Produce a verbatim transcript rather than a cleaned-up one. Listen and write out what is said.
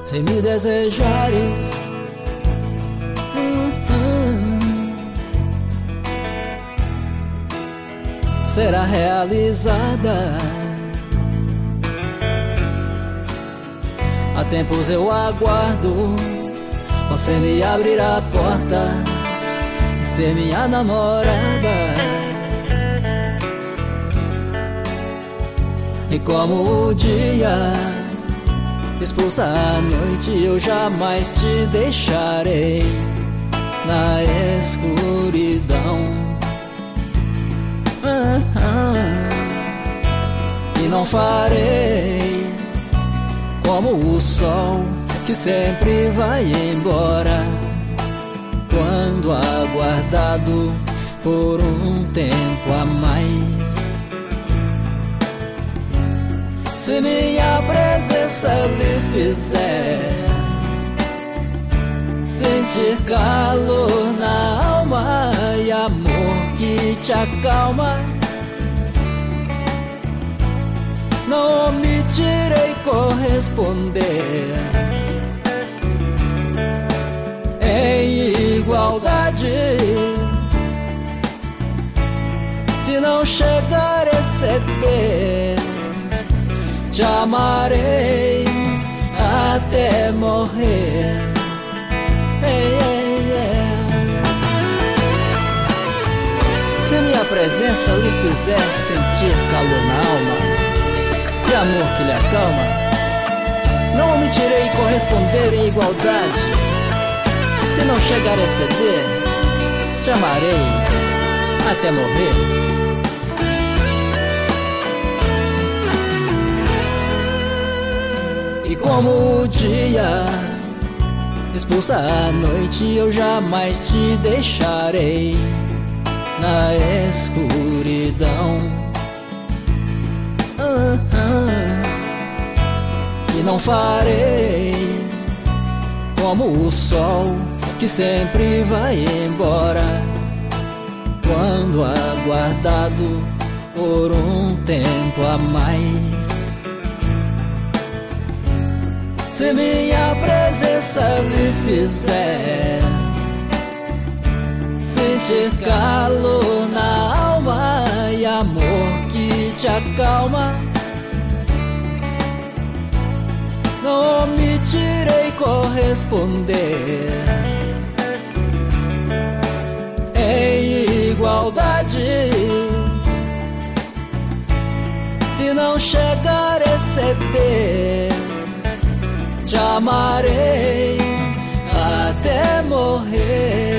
se me desejares. Será realizada. Há tempos eu aguardo você me abrir a porta e ser minha namorada. E como o dia expulsa a noite, eu jamais te deixarei na escuridão. Ah, ah, e não farei como o sol que sempre vai embora quando aguardado por um tempo a mais. Se minha presença lhe fizer sentir calor na alma e amor que te acalma, não omitirei corresponder em igualdade. Se não chegar a exceder, te amarei até morrer. Hey, hey, hey. Se minha presença lhe fizer sentir calor na alma e amor que lhe acalma, não omitirei corresponder em igualdade. Se não chegar a exceder, te amarei até morrer. E como o dia expulsa a noite, eu jamais te deixarei na escuridão. Ah, ah. E não farei como o sol que sempre vai embora quando aguardado por um tempo a mais. Se minha presença lhe fizer sentir calor na alma e amor que te acalma, não omitirei corresponder em igualdade. Se não chegar a exceder, te amarei até morrer.